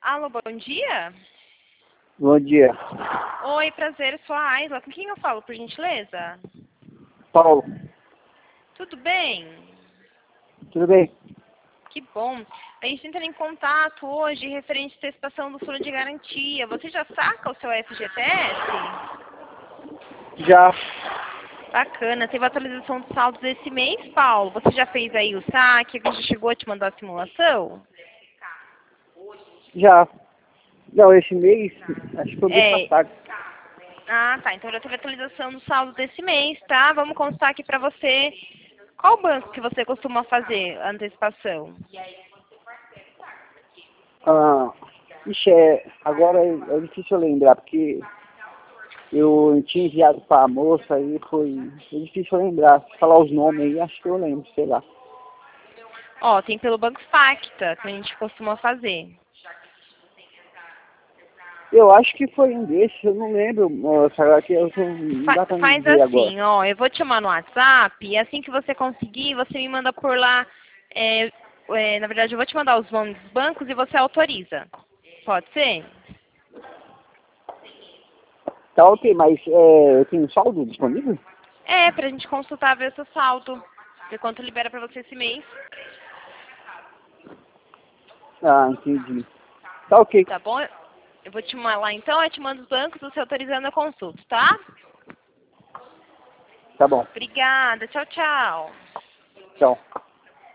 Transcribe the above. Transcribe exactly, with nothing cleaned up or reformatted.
Alô, bom dia? Bom dia. Oi, prazer, sou a Aisla. Com quem eu falo, por gentileza? Paulo, Tudo bem? tudo bem? Que bom. A gente entra em contato hoje referente à antecipação do fundo de garantia. Você já saca o seu F G T S? Já, Bacana. Teve atualização do saldo desse mês, Paulo? Você já fez aí o saque? A gente chegou a te mandar a simulação? já. Não, esse mês, acho que foi mês É. passado. Ah, tá. Então já teve atualização do saldo desse mês, tá? Vamos constar aqui pra você. Qual banco que você costuma fazer a antecipação? Ah, ixi, é, agora é, é difícil eu lembrar, porque eu tinha enviado para a moça e foi, foi difícil eu lembrar. Se falar os nomes aí, acho que eu lembro, sei lá. Ó, tem pelo Banco Facta, que a gente costuma fazer. Eu acho que foi um desses, eu não lembro, moça, agora que eu tô, não Fa dá pra me faz dizer agora. assim, ó, eu vou te chamar no WhatsApp e assim que você conseguir, você me manda por lá. É, é, na verdade, eu vou te mandar os nomes dos bancos e você autoriza. Pode ser? Tá ok, mas é, eu tenho saldo disponível? É, pra gente consultar, ver o seu saldo. Ver quanto libera pra você esse mês. Ah, entendi. Tá ok, Tá bom? Eu vou te mandar lá então, eu te mando os bancos, você autorizando a consulta, tá? tá bom. Obrigada, tchau, tchau. Tchau.